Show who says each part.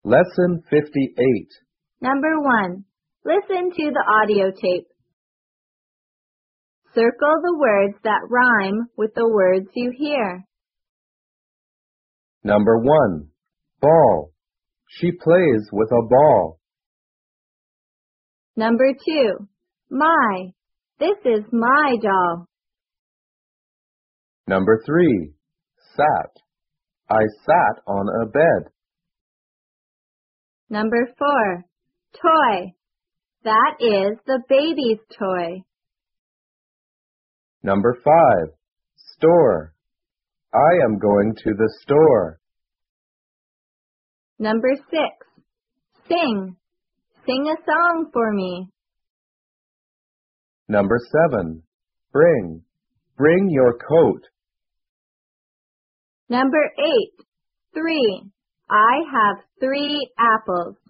Speaker 1: Lesson 58.
Speaker 2: Number 1. Listen to the audio tape. Circle the words that rhyme with the words you hear.
Speaker 1: Number 1. Ball. She plays with a ball.
Speaker 2: Number 2. My. This is my doll.
Speaker 1: Number 3. Sat. I sat on a bed.
Speaker 2: Number 4. Toy. That is the baby's toy.
Speaker 1: Number 5. Store. I am going to the store.
Speaker 2: Number 6. Sing. Sing a song for me.
Speaker 1: Number 7. Bring. Bring your coat.
Speaker 2: Number 8. 3. I have 3 apples.